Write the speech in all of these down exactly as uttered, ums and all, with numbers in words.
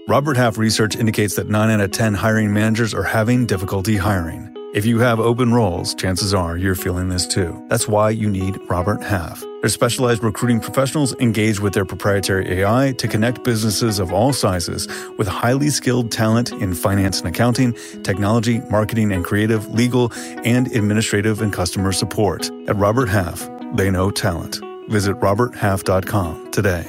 Robert Half research indicates that nine out of ten hiring managers are having difficulty hiring. If you have open roles, chances are you're feeling this too. That's why you need Robert Half. Their specialized recruiting professionals engage with their proprietary A I to connect businesses of all sizes with highly skilled talent in finance and accounting, technology, marketing and creative, legal, and administrative and customer support. At Robert Half, they know talent. Visit robert half dot com today.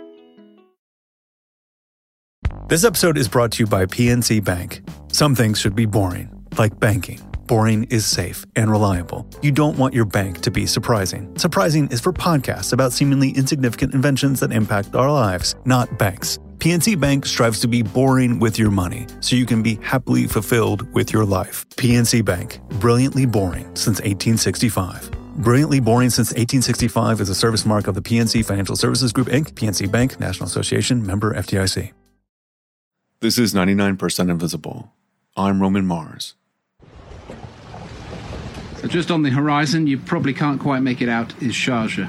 This episode is brought to you by P N C Bank. Some things should be boring, like banking. Boring is safe and reliable. You don't want your bank to be surprising. Surprising is for podcasts about seemingly insignificant inventions that impact our lives, not banks. P N C Bank strives to be boring with your money, so you can be happily fulfilled with your life. P N C Bank, brilliantly boring since eighteen sixty-five. Brilliantly boring since eighteen sixty-five is a service mark of the P N C Financial Services Group, Incorporated. P N C Bank, National Association, member F D I C. This is ninety-nine percent Invisible. I'm Roman Mars. So just on the horizon, you probably can't quite make it out, is Sharjah.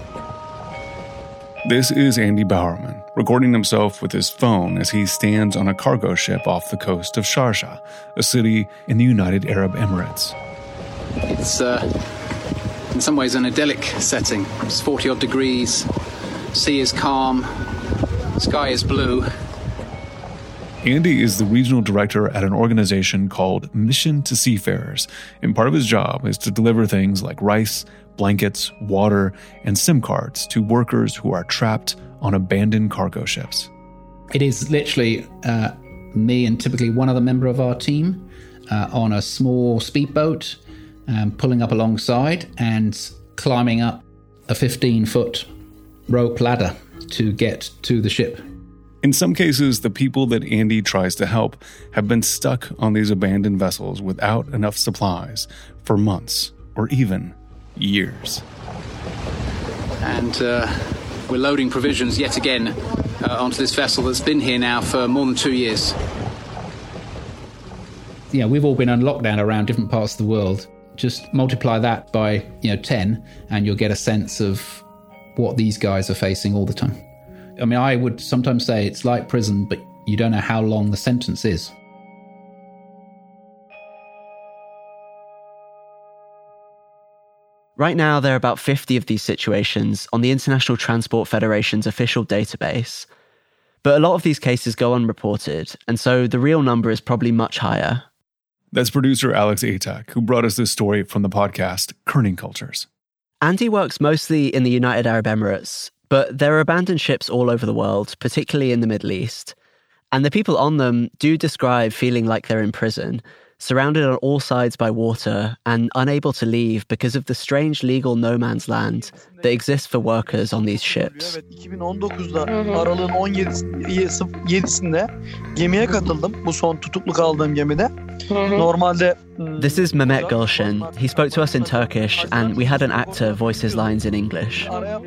This is Andy Bowerman, recording himself with his phone as he stands on a cargo ship off the coast of Sharjah, a city in the United Arab Emirates. It's, uh, in some ways, an idyllic setting. It's forty-odd degrees, sea is calm, sky is blue. Andy is the regional director at an organization called Mission to Seafarers, and part of his job is to deliver things like rice, blankets, water, and SIM cards to workers who are trapped on abandoned cargo ships. It is literally uh, me and typically one other member of our team uh, on a small speedboat, um, pulling up alongside and climbing up a fifteen-foot rope ladder to get to the ship. In some cases, the people that Andy tries to help have been stuck on these abandoned vessels without enough supplies for months or even years. And uh, we're loading provisions yet again uh, onto this vessel that's been here now for more than two years. Yeah, we've all been on lockdown around different parts of the world. Just multiply that by, you know, ten, and you'll get a sense of what these guys are facing all the time. I mean, I would sometimes say it's like prison, but you don't know how long the sentence is. Right now, there are about fifty of these situations on the International Transport Federation's official database. But a lot of these cases go unreported, and so the real number is probably much higher. That's producer Alex Atack, who brought us this story from the podcast Kerning Cultures. Andy works mostly in the United Arab Emirates, but there are abandoned ships all over the world, particularly in the Middle East. And the people on them do describe feeling like they're in prison, surrounded on all sides by water and unable to leave because of the strange legal no man's land that exists for workers on these ships. iki bin on dokuzda Aralığın on yedisinde gemiye katıldım. Bu son tutuklu kaldığım gemide. Normalde This is Mehmet Gulshan. He spoke to us in Turkish, and we had an actor voice his lines in English.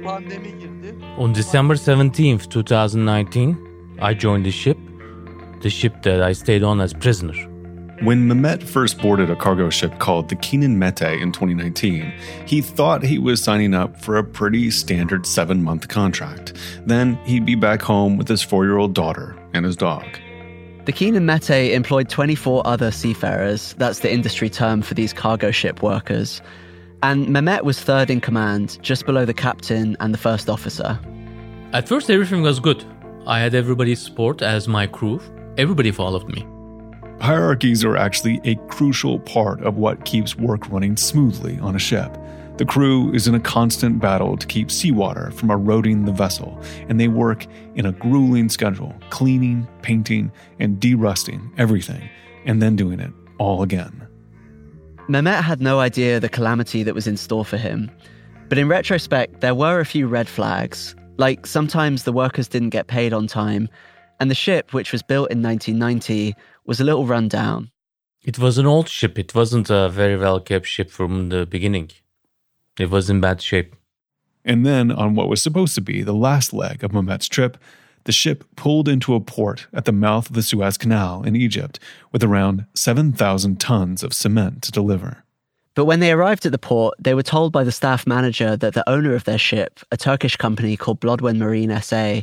On December seventeenth, twenty nineteen, I joined the ship, the ship that I stayed on as prisoner. When Mehmet first boarded a cargo ship called the Kenan Mete in twenty nineteen, he thought he was signing up for a pretty standard seven-month contract. Then he'd be back home with his four-year-old daughter and his dog. The Kenan Mete employed twenty-four other seafarers. That's the industry term for these cargo ship workers. And Mehmet was third in command, just below the captain and the first officer. At first, everything was good. I had everybody's support as my crew. Everybody followed me. Hierarchies are actually a crucial part of what keeps work running smoothly on a ship. The crew is in a constant battle to keep seawater from eroding the vessel, and they work in a grueling schedule, cleaning, painting, and de-rusting everything, and then doing it all again. Mehmet had no idea the calamity that was in store for him. But in retrospect, there were a few red flags, like sometimes the workers didn't get paid on time, and the ship, which was built in nineteen ninety, was a little run down. It was an old ship. It wasn't a very well-kept ship from the beginning. It was in bad shape. And then, on what was supposed to be the last leg of Mehmet's trip, the ship pulled into a port at the mouth of the Suez Canal in Egypt with around seven thousand tons of cement to deliver. But when they arrived at the port, they were told by the staff manager that the owner of their ship, a Turkish company called Blodwen Marine S A,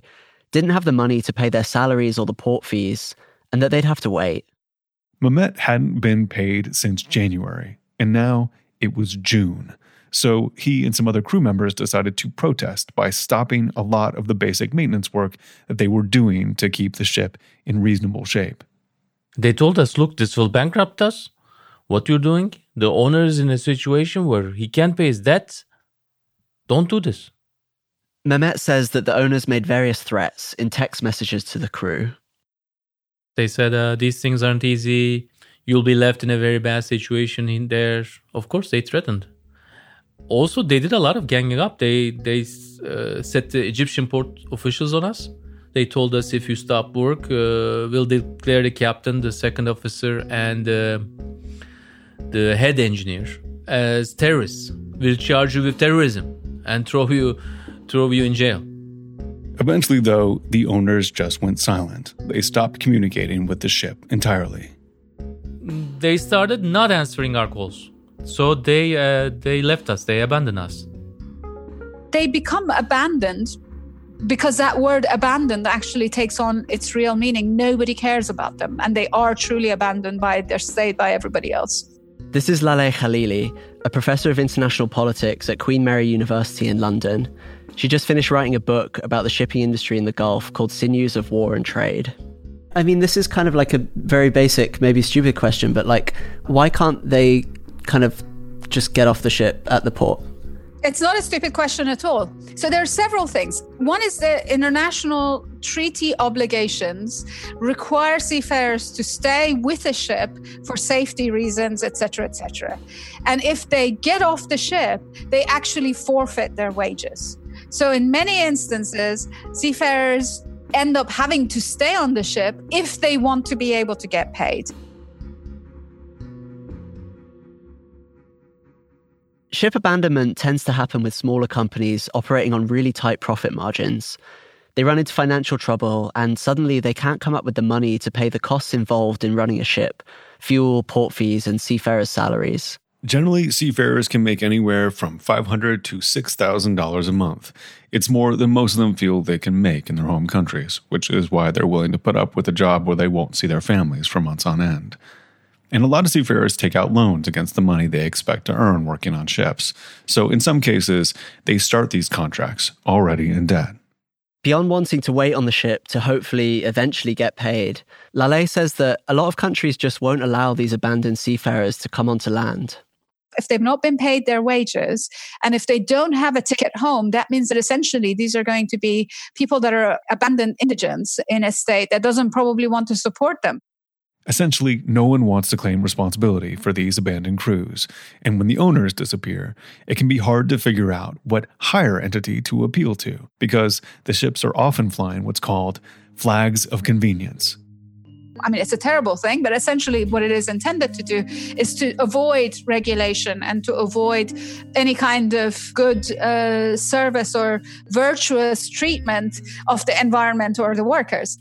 didn't have the money to pay their salaries or the port fees, and that they'd have to wait. Mehmet hadn't been paid since January, and now it was June. So he and some other crew members decided to protest by stopping a lot of the basic maintenance work that they were doing to keep the ship in reasonable shape. They told us, look, this will bankrupt us. What you're doing, the owner is in a situation where he can't pay his debts. Don't do this. Mehmet says that the owners made various threats in text messages to the crew. They said, uh, these things aren't easy. You'll be left in a very bad situation in there. Of course, they threatened. Also, they did a lot of ganging up. They they uh, set the Egyptian port officials on us. They told us, if you stop work, uh, we'll declare the captain, the second officer, and uh, the head engineer as terrorists. We'll charge you with terrorism and throw you, throw you in jail. Eventually, though, the owners just went silent. They stopped communicating with the ship entirely. They started not answering our calls. So they uh, they left us. They abandoned us. They become abandoned because that word abandoned actually takes on its real meaning. Nobody cares about them, and they are truly abandoned by their state, by everybody else. This is Laleh Khalili, a professor of international politics at Queen Mary University in London. She just finished writing a book about the shipping industry in the Gulf called Sinews of War and Trade. I mean, this is kind of like a very basic, maybe stupid question, but like, why can't they kind of just get off the ship at the port? It's not a stupid question at all. So there are several things. One is the international treaty obligations require seafarers to stay with a ship for safety reasons, et cetera, et cetera. And if they get off the ship, they actually forfeit their wages. So in many instances, seafarers end up having to stay on the ship if they want to be able to get paid. Ship abandonment tends to happen with smaller companies operating on really tight profit margins. They run into financial trouble and suddenly they can't come up with the money to pay the costs involved in running a ship, fuel, port fees, and seafarers' salaries. Generally, seafarers can make anywhere from five hundred dollars to six thousand dollars a month. It's more than most of them feel they can make in their home countries, which is why they're willing to put up with a job where they won't see their families for months on end. And a lot of seafarers take out loans against the money they expect to earn working on ships. So in some cases, they start these contracts already in debt. Beyond wanting to wait on the ship to hopefully eventually get paid, Laleh says that a lot of countries just won't allow these abandoned seafarers to come onto land. If they've not been paid their wages, and if they don't have a ticket home, that means that essentially these are going to be people that are abandoned indigents in a state that doesn't probably want to support them. Essentially, no one wants to claim responsibility for these abandoned crews, and when the owners disappear, it can be hard to figure out what higher entity to appeal to, because the ships are often flying what's called flags of convenience. I mean, it's a terrible thing, but essentially what it is intended to do is to avoid regulation and to avoid any kind of good uh, service or virtuous treatment of the environment or the workers.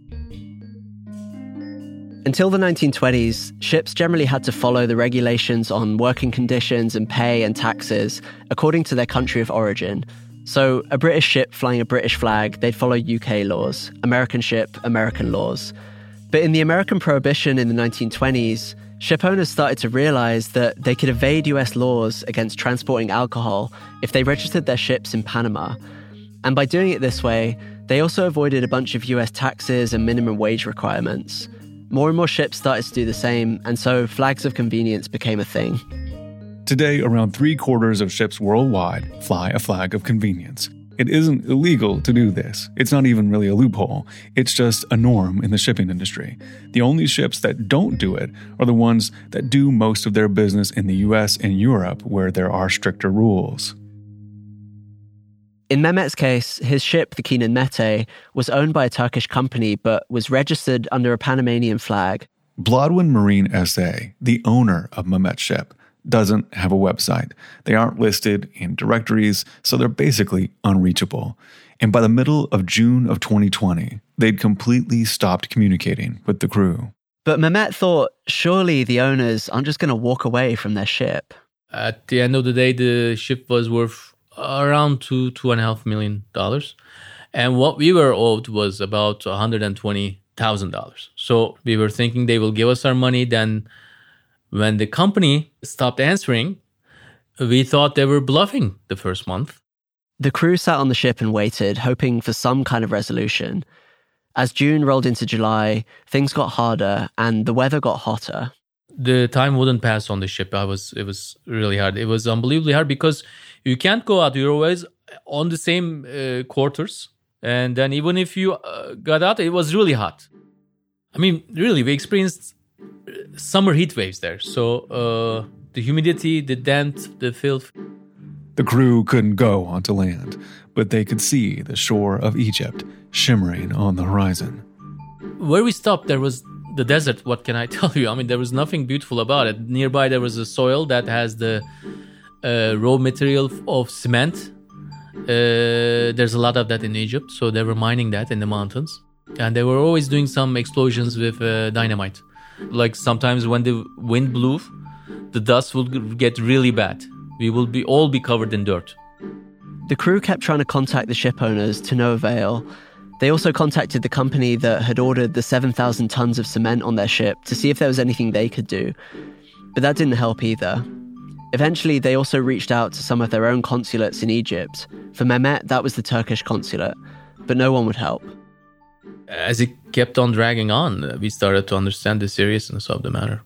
Until the nineteen twenties, ships generally had to follow the regulations on working conditions and pay and taxes according to their country of origin. So a British ship flying a British flag, they'd follow U K laws. American ship, American laws. But in the American Prohibition in the nineteen twenties, ship owners started to realize that they could evade U S laws against transporting alcohol if they registered their ships in Panama. And by doing it this way, they also avoided a bunch of U S taxes and minimum wage requirements. More and more ships started to do the same, and so flags of convenience became a thing. Today, around three quarters of ships worldwide fly a flag of convenience. It isn't illegal to do this. It's not even really a loophole. It's just a norm in the shipping industry. The only ships that don't do it are the ones that do most of their business in the U S and Europe, where there are stricter rules. In Mehmet's case, his ship, the Kenan Mete, was owned by a Turkish company but was registered under a Panamanian flag. Blodwin Marine S A, the owner of Mehmet's ship, doesn't have a website. They aren't listed in directories, so they're basically unreachable. And by the middle of June of twenty twenty, they'd completely stopped communicating with the crew. But Mehmet thought, surely the owners aren't just going to walk away from their ship. At the end of the day, the ship was worth around two, two and a half million dollars. And what we were owed was about one hundred twenty thousand dollars. So we were thinking they will give us our money. Then when the company stopped answering, we thought they were bluffing the first month. The crew sat on the ship and waited, hoping for some kind of resolution. As June rolled into July, things got harder and the weather got hotter. The time wouldn't pass on the ship. I was, it was really hard. It was unbelievably hard because you can't go out. You're always on the same uh, quarters. And then even if you uh, got out, it was really hot. I mean, really, we experienced summer heat waves there. So uh, the humidity, the damp, the filth. The crew couldn't go onto land, but they could see the shore of Egypt shimmering on the horizon. Where we stopped, there was the desert. What can I tell you? I mean, there was nothing beautiful about it. Nearby, there was a soil that has the uh, raw material of cement. Uh, there's a lot of that in Egypt, so they were mining that in the mountains. And they were always doing some explosions with uh, dynamite. Like sometimes when the wind blew, the dust would get really bad. We will be all be covered in dirt. The crew kept trying to contact the ship owners to no avail. They also contacted the company that had ordered the seven thousand tons of cement on their ship to see if there was anything they could do. But that didn't help either. Eventually, they also reached out to some of their own consulates in Egypt. For Mehmet, that was the Turkish consulate, but no one would help. As it kept on dragging on, we started to understand the seriousness of the matter.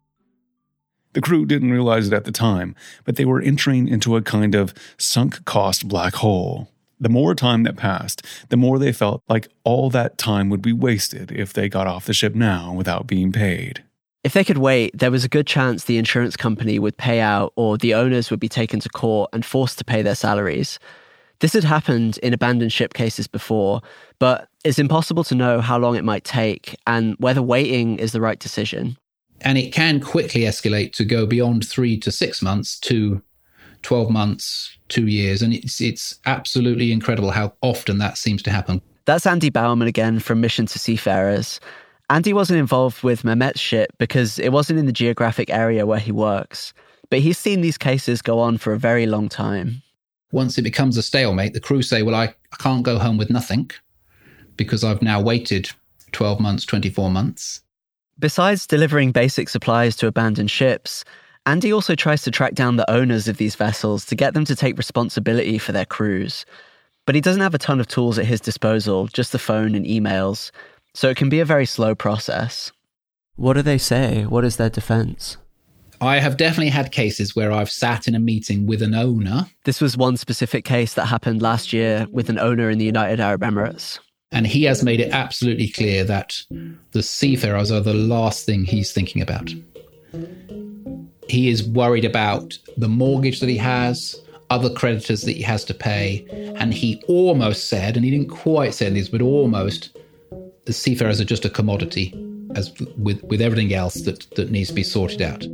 The crew didn't realize it at the time, but they were entering into a kind of sunk cost black hole. The more time that passed, the more they felt like all that time would be wasted if they got off the ship now without being paid. If they could wait, there was a good chance the insurance company would pay out or the owners would be taken to court and forced to pay their salaries. This had happened in abandoned ship cases before, but it's impossible to know how long it might take and whether waiting is the right decision. And it can quickly escalate to go beyond three to six months to twelve months, two years. And it's it's absolutely incredible how often that seems to happen. That's Andy Bauerman again from Mission to Seafarers. Andy wasn't involved with Mehmet's ship because it wasn't in the geographic area where he works. But he's seen these cases go on for a very long time. Once it becomes a stalemate, the crew say, well, I, I can't go home with nothing because I've now waited twelve months, twenty-four months. Besides delivering basic supplies to abandoned ships, Andy also tries to track down the owners of these vessels to get them to take responsibility for their crews. But he doesn't have a ton of tools at his disposal, just the phone and emails, so it can be a very slow process. What do they say? What is their defense? I have definitely had cases where I've sat in a meeting with an owner. This was one specific case that happened last year with an owner in the United Arab Emirates. And he has made it absolutely clear that the seafarers are the last thing he's thinking about. He is worried about the mortgage that he has, other creditors that he has to pay. And he almost said, and he didn't quite say this, but almost, the seafarers are just a commodity, as with, with everything else that, that needs to be sorted out.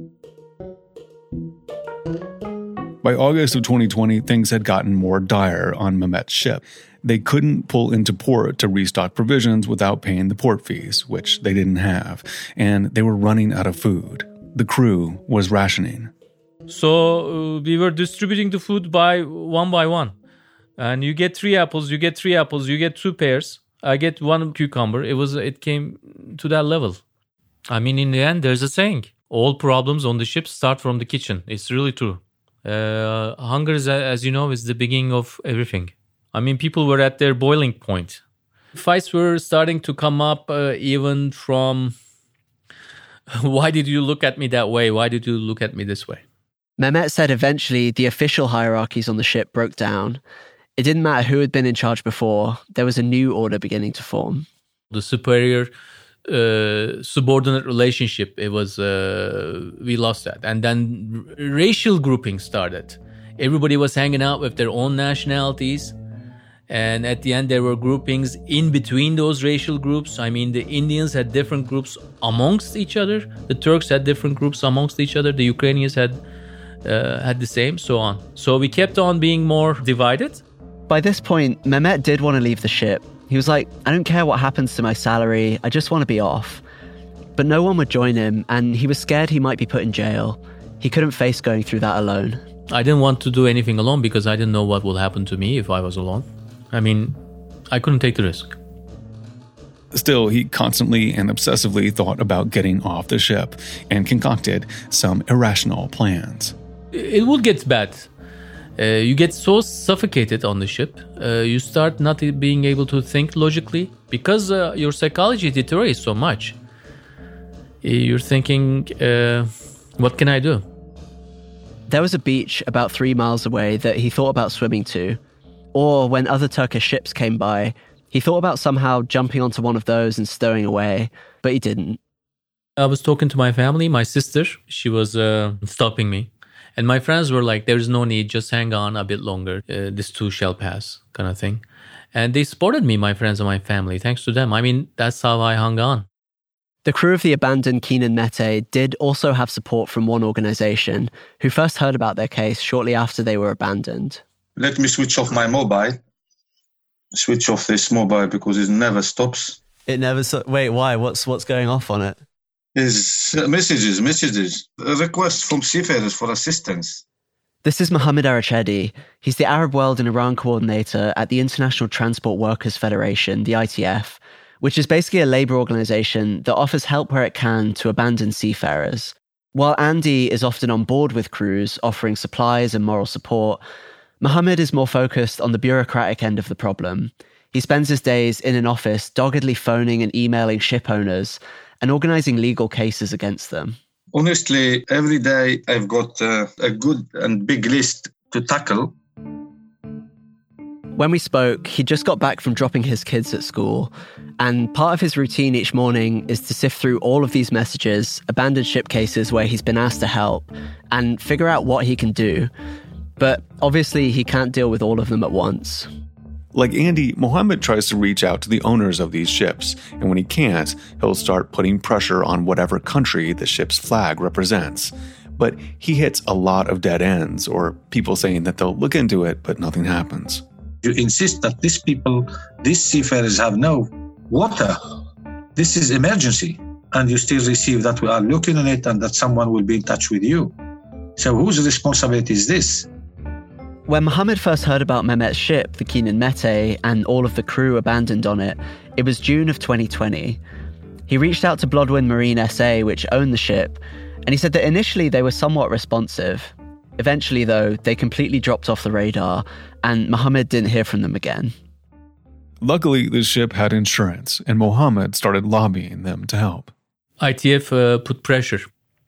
By August of twenty twenty, things had gotten more dire on Mehmet's ship. They couldn't pull into port to restock provisions without paying the port fees, which they didn't have, and they were running out of food. The crew was rationing. So uh, we were distributing the food by one by one. And you get three apples, you get three apples, you get two pears. I get one cucumber. It was. It came to that level. I mean, in the end, there's a saying. All problems on the ship start from the kitchen. It's really true. Uh, hunger, is, as you know, is the beginning of everything. I mean, people were at their boiling point. Fights were starting to come up uh, even from, why did you look at me that way? Why did you look at me this way? Mehmet said eventually the official hierarchies on the ship broke down. It didn't matter who had been in charge before. There was a new order beginning to form. The superior uh, subordinate relationship, it was, uh, we lost that. And then r- racial grouping started. Everybody was hanging out with their own nationalities. And at the end, there were groupings in between those racial groups. I mean, the Indians had different groups amongst each other. The Turks had different groups amongst each other. The Ukrainians had uh, had the same, so on. So we kept on being more divided. By this point, Mehmet did want to leave the ship. He was like, I don't care what happens to my salary. I just want to be off. But no one would join him, and he was scared he might be put in jail. He couldn't face going through that alone. I didn't want to do anything alone because I didn't know what would happen to me if I was alone. I mean, I couldn't take the risk. Still, he constantly and obsessively thought about getting off the ship and concocted some irrational plans. It would get bad. Uh, you get so suffocated on the ship, uh, you start not being able to think logically because uh, your psychology deteriorates so much. You're thinking, uh, what can I do? There was a beach about three miles away that he thought about swimming to. Or when other Turkish ships came by, he thought about somehow jumping onto one of those and stowing away, but he didn't. I was talking to my family, my sister, she was uh, stopping me. And my friends were like, there's no need, just hang on a bit longer. Uh, this too shall pass, kind of thing. And they supported me, my friends and my family, thanks to them. I mean, that's how I hung on. The crew of the abandoned Kenan Mete did also have support from one organization who first heard about their case shortly after they were abandoned. Let me switch off my mobile. Switch off this mobile because it never stops. It never... So- Wait, why? What's what's going off on it? Is messages, messages, a request from seafarers for assistance. This is Mohammed Arachedi. He's the Arab World and Iran coordinator at the International Transport Workers Federation, the I T F, which is basically a labour organisation that offers help where it can to abandoned seafarers. While Andy is often on board with crews, offering supplies and moral support, Mohammed is more focused on the bureaucratic end of the problem. He spends his days in an office doggedly phoning and emailing ship owners and organising legal cases against them. Honestly, every day I've got uh, a good and big list to tackle. When we spoke, he just got back from dropping his kids at school, and part of his routine each morning is to sift through all of these messages, abandoned ship cases where he's been asked to help, and figure out what he can do. But obviously, he can't deal with all of them at once. Like Andy, Mohammed tries to reach out to the owners of these ships, and when he can't, he'll start putting pressure on whatever country the ship's flag represents. But he hits a lot of dead ends, or people saying that they'll look into it, but nothing happens. You insist that these people, these seafarers have no water. This is emergency. And you still receive that we are looking on it and that someone will be in touch with you. So whose responsibility is this? When Mohammed first heard about Mehmet's ship, the Kenan Mete, and all of the crew abandoned on it, it was June of twenty twenty. He reached out to Blodwyn Marine S A, which owned the ship, and he said that initially they were somewhat responsive. Eventually, though, they completely dropped off the radar, and Mohammed didn't hear from them again. Luckily, the ship had insurance, and Mohammed started lobbying them to help. I T F uh, put pressure.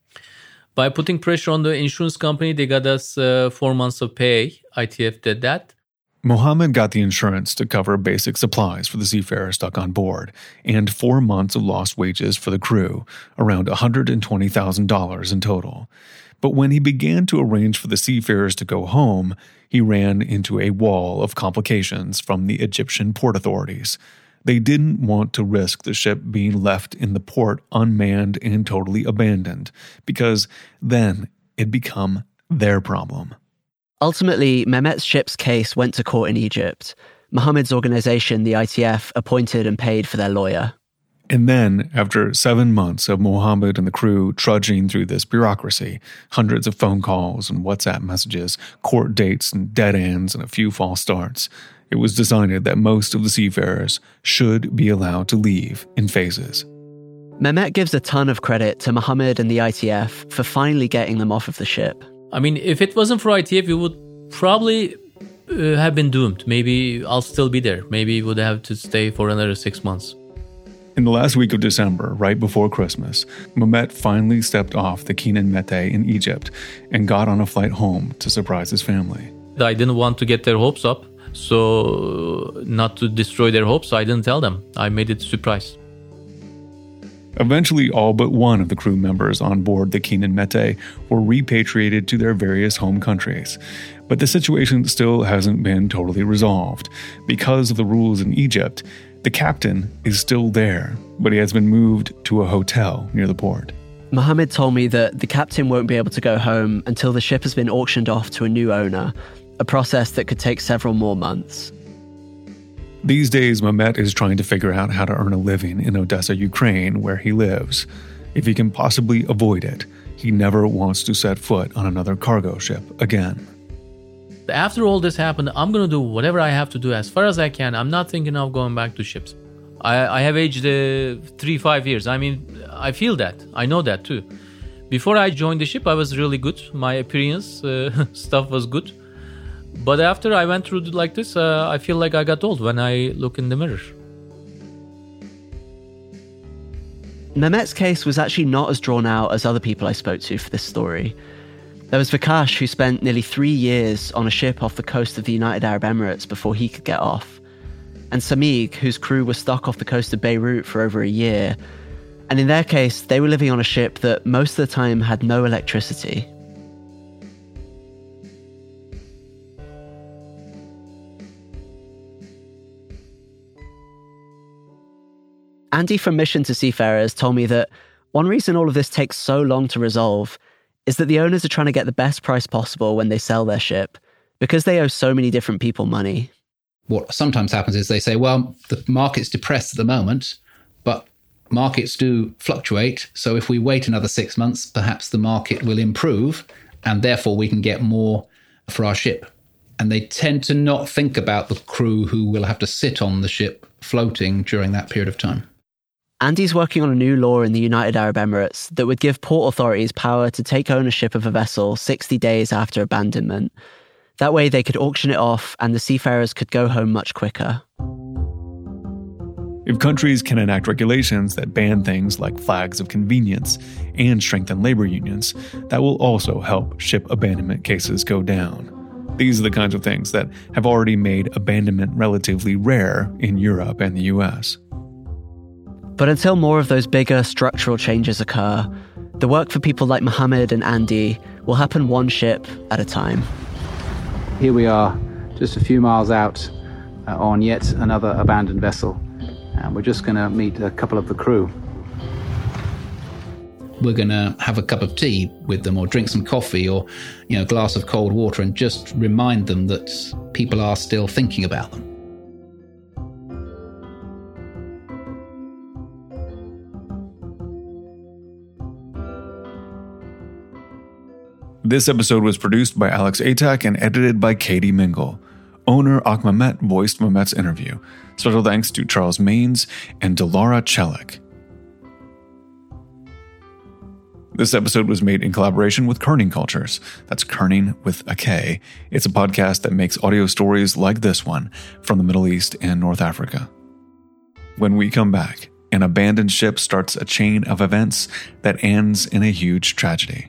By putting pressure on the insurance company, they got us uh, four months of pay. I T F did that. Mohammed got the insurance to cover basic supplies for the seafarers stuck on board, and four months of lost wages for the crew, around one hundred twenty thousand dollars in total. But when he began to arrange for the seafarers to go home, he ran into a wall of complications from the Egyptian port authorities. They didn't want to risk the ship being left in the port unmanned and totally abandoned, because then it'd become their problem. Ultimately, Mehmet's ship's case went to court in Egypt. Mohammed's organization, the I T F, appointed and paid for their lawyer. And then, after seven months of Mohammed and the crew trudging through this bureaucracy, hundreds of phone calls and WhatsApp messages, court dates and dead ends and a few false starts, it was decided that most of the seafarers should be allowed to leave in phases. Mehmet gives a ton of credit to Mohammed and the I T F for finally getting them off of the ship. I mean, if it wasn't for I T F, we would probably uh, have been doomed. Maybe I'll still be there. Maybe we would have to stay for another six months. In the last week of December, right before Christmas, Mehmet finally stepped off the Kenan Mete in Egypt and got on a flight home to surprise his family. I didn't want to get their hopes up, so not to destroy their hopes, so I didn't tell them. I made it a surprise. Eventually, all but one of the crew members on board the Kenan Mete were repatriated to their various home countries. But the situation still hasn't been totally resolved. Because of the rules in Egypt, the captain is still there, but he has been moved to a hotel near the port. Mohammed told me that the captain won't be able to go home until the ship has been auctioned off to a new owner, a process that could take several more months. These days, Mehmet is trying to figure out how to earn a living in Odessa, Ukraine, where he lives. If he can possibly avoid it, he never wants to set foot on another cargo ship again. After all this happened, I'm going to do whatever I have to do as far as I can. I'm not thinking of going back to ships. I, I have aged uh, three, five years. I mean, I feel that. I know that too. Before I joined the ship, I was really good. My appearance uh, stuff was good. But after I went through like this, uh, I feel like I got old when I look in the mirror. Mehmet's case was actually not as drawn out as other people I spoke to for this story. There was Vikash, who spent nearly three years on a ship off the coast of the United Arab Emirates before he could get off. And Samig, whose crew was stuck off the coast of Beirut for over a year. And in their case, they were living on a ship that most of the time had no electricity. Andy from Mission to Seafarers told me that one reason all of this takes so long to resolve is that the owners are trying to get the best price possible when they sell their ship, because they owe so many different people money. What sometimes happens is they say, well, the market's depressed at the moment, but markets do fluctuate. So if we wait another six months, perhaps the market will improve and therefore we can get more for our ship. And they tend to not think about the crew who will have to sit on the ship floating during that period of time. Andy's working on a new law in the United Arab Emirates that would give port authorities power to take ownership of a vessel sixty days after abandonment. That way they could auction it off and the seafarers could go home much quicker. If countries can enact regulations that ban things like flags of convenience and strengthen labor unions, that will also help ship abandonment cases go down. These are the kinds of things that have already made abandonment relatively rare in Europe and the U S. But until more of those bigger structural changes occur, the work for people like Mohammed and Andy will happen one ship at a time. Here we are, just a few miles out uh, on yet another abandoned vessel. And we're just going to meet a couple of the crew. We're going to have a cup of tea with them or drink some coffee or, you know, a glass of cold water and just remind them that people are still thinking about them. This episode was produced by Alex Atack and edited by Katie Mingle. Owner Akmamet voiced Mehmet's interview. Special thanks to Charles Maines and Delara Chelik. This episode was made in collaboration with Kerning Cultures. That's Kerning with a K. It's a podcast that makes audio stories like this one from the Middle East and North Africa. When we come back, an abandoned ship starts a chain of events that ends in a huge tragedy.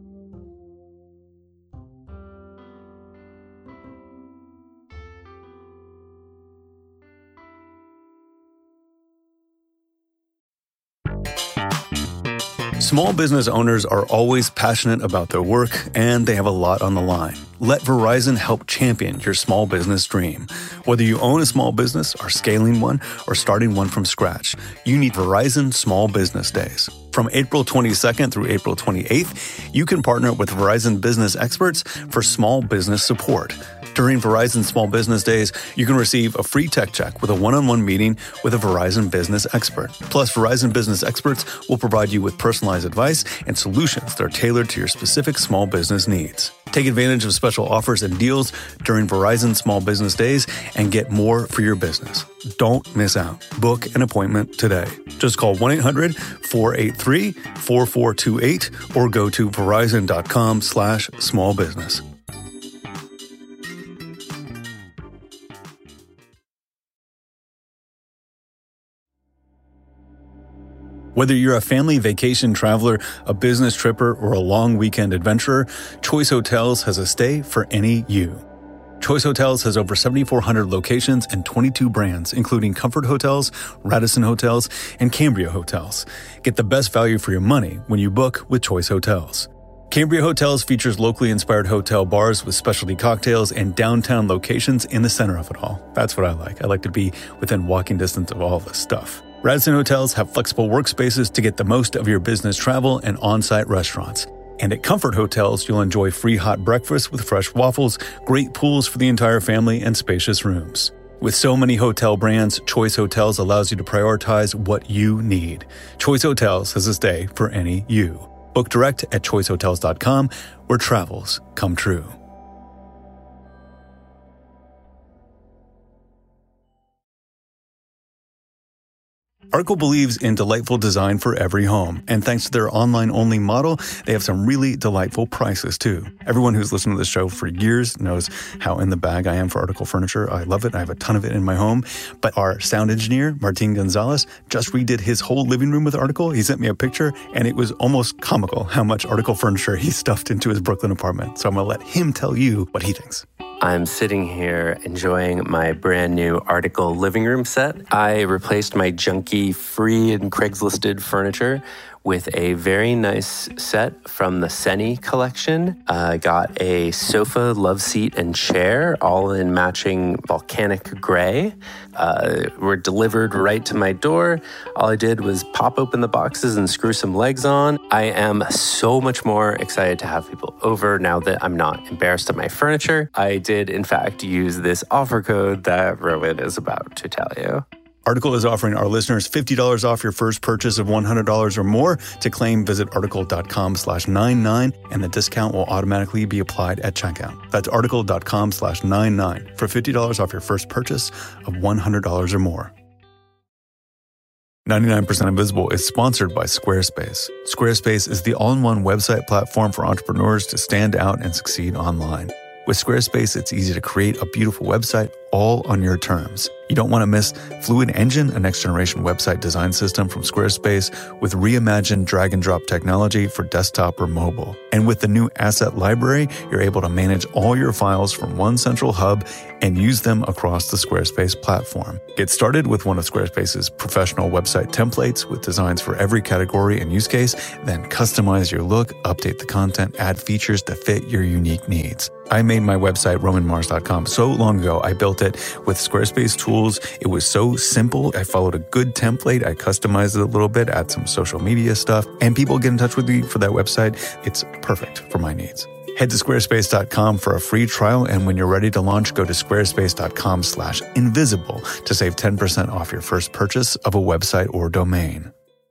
Small business owners are always passionate about their work, and they have a lot on the line. Let Verizon help champion your small business dream. Whether you own a small business, are scaling one, or starting one from scratch, you need Verizon Small Business Days. From April twenty-second through April twenty-eighth, you can partner with Verizon business experts for small business support. During Verizon Small Business Days, you can receive a free tech check with a one-on-one meeting with a Verizon business expert. Plus, Verizon business experts will provide you with personalized advice and solutions that are tailored to your specific small business needs. Take advantage of special offers and deals during Verizon Small Business Days and get more for your business. Don't miss out. Book an appointment today. Just call one eight hundred four eight three four four two eight or go to verizon.com slash small business. Whether you're a family vacation traveler, a business tripper, or a long weekend adventurer, Choice Hotels has a stay for any you. Choice Hotels has over seventy-four hundred locations and twenty-two brands, including Comfort Hotels, Radisson Hotels, and Cambria Hotels. Get the best value for your money when you book with Choice Hotels. Cambria Hotels features locally inspired hotel bars with specialty cocktails and downtown locations in the center of it all. That's what I like. I like to be within walking distance of all this stuff. Radisson Hotels have flexible workspaces to get the most of your business travel and on-site restaurants. And at Comfort Hotels, you'll enjoy free hot breakfast with fresh waffles, great pools for the entire family, and spacious rooms. With so many hotel brands, Choice Hotels allows you to prioritize what you need. Choice Hotels has a stay for any you. Book direct at choice hotels dot com, where travels come true. Article believes in delightful design for every home, and thanks to their online-only model, they have some really delightful prices too. Everyone who's listened to the show for years knows how in the bag I am for Article furniture. I love it. I have a ton of it in my home. But our sound engineer, Martin Gonzalez, just redid his whole living room with Article. He sent me a picture, and it was almost comical how much Article furniture he stuffed into his Brooklyn apartment. So I'm going to let him tell you what he thinks. I'm sitting here enjoying my brand new Article living room set. I replaced my junky free and Craigslisted furniture with a very nice set from the Seni collection. I uh, got a sofa, love seat, and chair, all in matching volcanic gray. Uh, were delivered right to my door. All I did was pop open the boxes and screw some legs on. I am so much more excited to have people over now that I'm not embarrassed of my furniture. I did, in fact, use this offer code that Rowan is about to tell you. Article is offering our listeners fifty dollars off your first purchase of one hundred dollars or more. To claim, visit article.com slash 99, and the discount will automatically be applied at checkout. That's article.com slash 99 for fifty dollars off your first purchase of one hundred dollars or more. ninety-nine percent Invisible is sponsored by Squarespace. Squarespace is the all-in-one website platform for entrepreneurs to stand out and succeed online. With Squarespace, it's easy to create a beautiful website all on your terms. You don't want to miss Fluid Engine, a next-generation website design system from Squarespace with reimagined drag-and-drop technology for desktop or mobile. And with the new Asset Library, you're able to manage all your files from one central hub and use them across the Squarespace platform. Get started with one of Squarespace's professional website templates with designs for every category and use case, then customize your look, update the content, add features to fit your unique needs. I made my website, roman mars dot com, so long ago. I built it with Squarespace tools. It was so simple. I followed a good template. I customized it a little bit, add some social media stuff, and people get in touch with me for that website. It's perfect for my needs. Head to squarespace dot com for a free trial, and when you're ready to launch, go to squarespace.com slash invisible to save ten percent off your first purchase of a website or domain.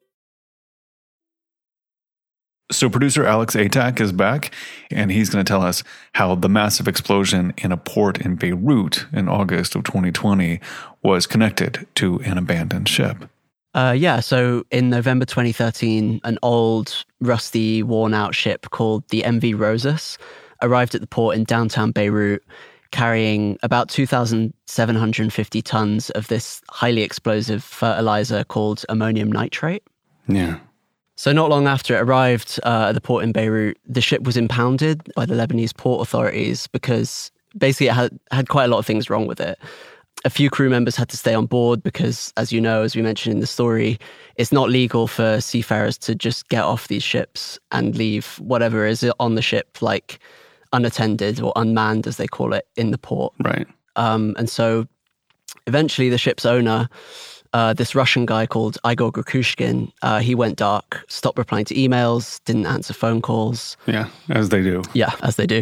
So producer Alex Atack is back, and he's going to tell us how the massive explosion in a port in Beirut in August of twenty twenty was connected to an abandoned ship. Uh, yeah, so in November twenty thirteen, an old, rusty, worn-out ship called the M V Rosas arrived at the port in downtown Beirut, carrying about two thousand seven hundred fifty tons of this highly explosive fertilizer called ammonium nitrate. Yeah. So not long after it arrived uh, at the port in Beirut, the ship was impounded by the Lebanese port authorities because basically it had, had quite a lot of things wrong with it. A few crew members had to stay on board because, as you know, as we mentioned in the story, it's not legal for seafarers to just get off these ships and leave whatever is on the ship, like unattended or unmanned, as they call it, in the port. Right. Um, and so eventually the ship's owner, Uh, this Russian guy called Igor Grakushkin, uh, he went dark, stopped replying to emails, didn't answer phone calls. Yeah, as they do. Yeah, as they do.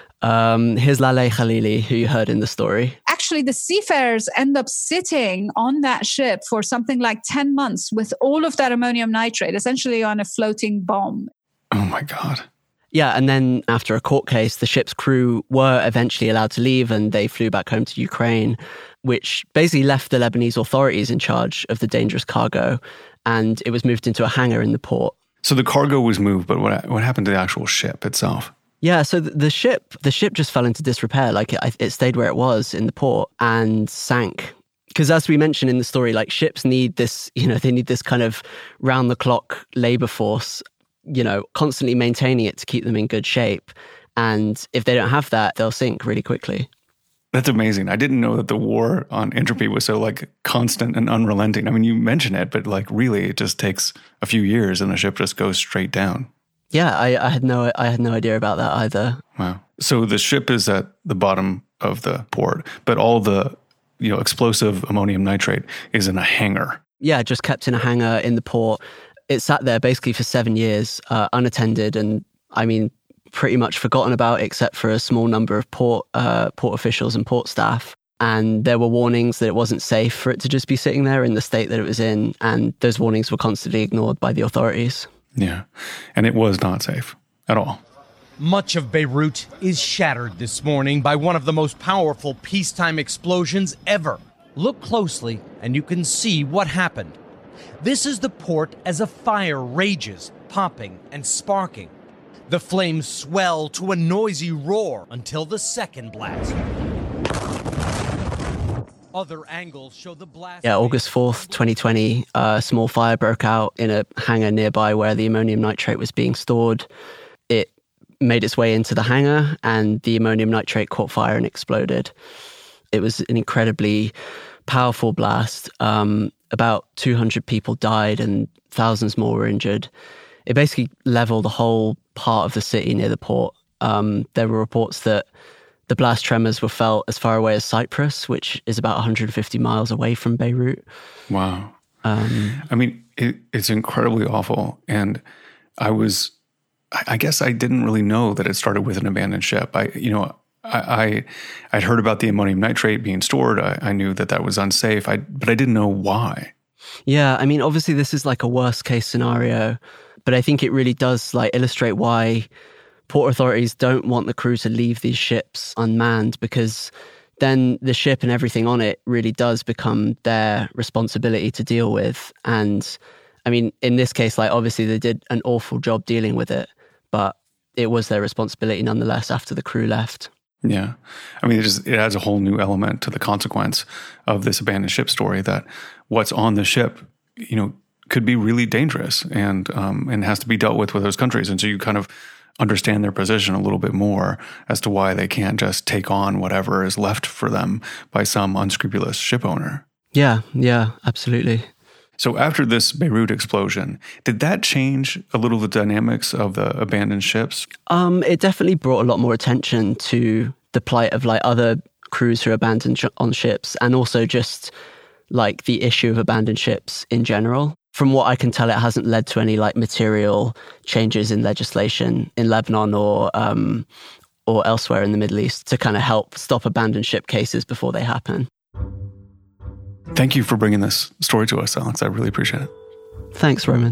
Um, here's Laleh Khalili, who you heard in the story. Actually, the seafarers end up sitting on that ship for something like ten months with all of that ammonium nitrate, essentially on a floating bomb. Oh my God. Yeah, and then after a court case, the ship's crew were eventually allowed to leave and they flew back home to Ukraine, which basically left the Lebanese authorities in charge of the dangerous cargo, and it was moved into a hangar in the port. So the cargo was moved, but what what happened to the actual ship itself? Yeah, so the ship the ship just fell into disrepair. Like it, it stayed where it was in the port and sank. Because as we mentioned in the story, like ships need this, you know, they need this kind of round the clock labor force, you know, constantly maintaining it to keep them in good shape. And if they don't have that, they'll sink really quickly. That's amazing. I didn't know that the war on entropy was so like constant and unrelenting. I mean, you mention it, but like really it just takes a few years and the ship just goes straight down. Yeah, I, I had no I had no idea about that either. Wow. So the ship is at the bottom of the port, but all the, you know, explosive ammonium nitrate is in a hangar. Yeah, just kept in a hangar in the port. It sat there basically for seven years, uh, unattended, and I mean, pretty much forgotten about, except for a small number of port uh, port officials and port staff. And there were warnings that it wasn't safe for it to just be sitting there in the state that it was in, and those warnings were constantly ignored by the authorities. Yeah, and it was not safe at all. Much of Beirut is shattered this morning by one of the most powerful peacetime explosions ever. Look closely and you can see what happened. This is the port as a fire rages, popping and sparking. The flames swell to a noisy roar until the second blast. Other angles show the blast. Yeah, August fourth, twenty twenty, a small fire broke out in a hangar nearby where the ammonium nitrate was being stored. It made its way into the hangar and the ammonium nitrate caught fire and exploded. It was an incredibly powerful blast. Um, about two hundred people died and thousands more were injured. It basically leveled the whole part of the city near the port. Um, there were reports that the blast tremors were felt as far away as Cyprus, which is about one hundred fifty miles away from Beirut. Wow. Um, I mean, it, it's incredibly awful. And I was, I guess I didn't really know that it started with an abandoned ship. I, you know, I, I I'd heard about the ammonium nitrate being stored. I, I knew that that was unsafe, I, but I didn't know why. Yeah, I mean, obviously this is like a worst case scenario, but I think it really does like illustrate why port authorities don't want the crew to leave these ships unmanned, because then the ship and everything on it really does become their responsibility to deal with. And I mean, in this case, like obviously they did an awful job dealing with it, but it was their responsibility nonetheless after the crew left. Yeah. I mean, it just, it adds a whole new element to the consequence of this abandoned ship story, that what's on the ship, you know, could be really dangerous and, um, and has to be dealt with with those countries. And so you kind of understand their position a little bit more as to why they can't just take on whatever is left for them by some unscrupulous ship owner. Yeah, yeah, absolutely. So after this Beirut explosion, did that change a little the dynamics of the abandoned ships? Um, it definitely brought a lot more attention to the plight of like other crews who are abandoned sh- on ships, and also just like the issue of abandoned ships in general. From what I can tell, it hasn't led to any like material changes in legislation in Lebanon or um, or elsewhere in the Middle East to kind of help stop abandoned ship cases before they happen. Thank you for bringing this story to us, Alex. I really appreciate it. Thanks, Roman.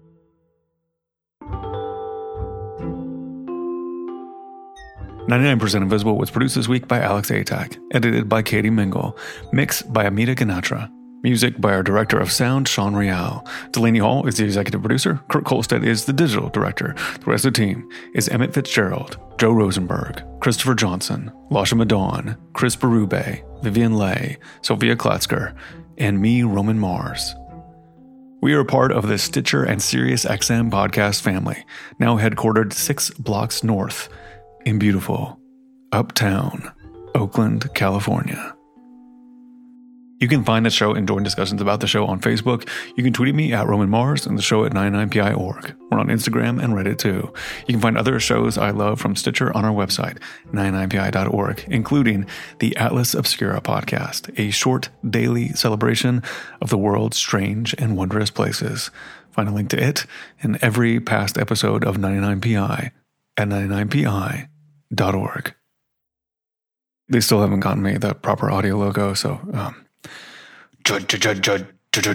ninety-nine percent Invisible was produced this week by Alex Atack, edited by Katie Mingle, mixed by Amita Ganatra. Music by our director of sound, Sean Real. Delaney Hall is the executive producer. Kurt Kolstad is the digital director. The rest of the team is Emmett Fitzgerald, Joe Rosenberg, Christopher Johnson, Lasha Madon, Chris Berube, Vivian Leigh, Sophia Klatzker, and me, Roman Mars. We are a part of the Stitcher and SiriusXM podcast family, now headquartered six blocks north in beautiful Uptown, Oakland, California. You can find the show and join discussions about the show on Facebook. You can tweet at me at Roman Mars and the show at ninety-nine P I dot org. We're on Instagram and Reddit too. You can find other shows I love from Stitcher on our website, ninety-nine P I dot org, including the Atlas Obscura podcast, a short daily celebration of the world's strange and wondrous places. Find a link to it and every past episode of ninety-nine P I at ninety-nine P I dot org. They still haven't gotten me the proper audio logo, so um, Stitcher.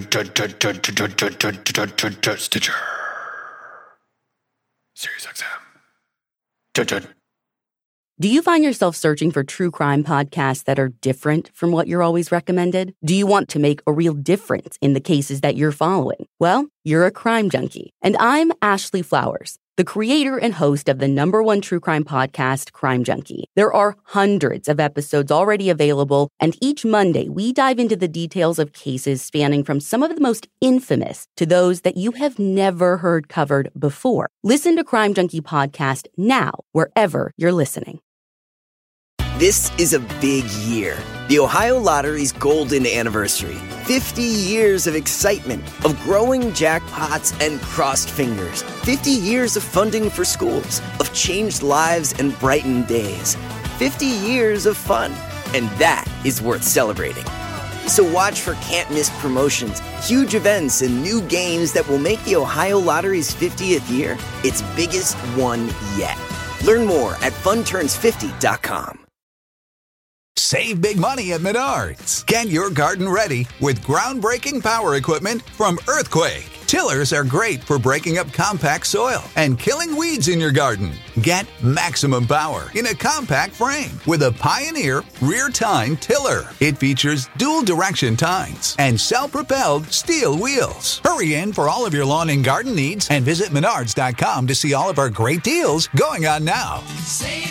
SiriusXM. Do you find yourself searching for true crime podcasts that are different from what you're always recommended? Do you want to make a real difference in the cases that you're following? Well, you're a crime junkie. And I'm Ashley Flowers, the creator and host of the number one true crime podcast, Crime Junkie. There are hundreds of episodes already available, and each Monday we dive into the details of cases spanning from some of the most infamous to those that you have never heard covered before. Listen to Crime Junkie Podcast now, wherever you're listening. This is a big year. The Ohio Lottery's golden anniversary. fifty years of excitement, of growing jackpots and crossed fingers. fifty years of funding for schools, of changed lives and brightened days. fifty years of fun. And that is worth celebrating. So watch for can't-miss promotions, huge events, and new games that will make the Ohio Lottery's fiftieth year its biggest one yet. Learn more at fun turns fifty dot com. Save big money at Menards. Get your garden ready with groundbreaking power equipment from Earthquake. Tillers are great for breaking up compact soil and killing weeds in your garden. Get maximum power in a compact frame with a Pioneer rear tine tiller. It features dual direction tines and self-propelled steel wheels. Hurry in for all of your lawn and garden needs and visit menards dot com to see all of our great deals going on now. Save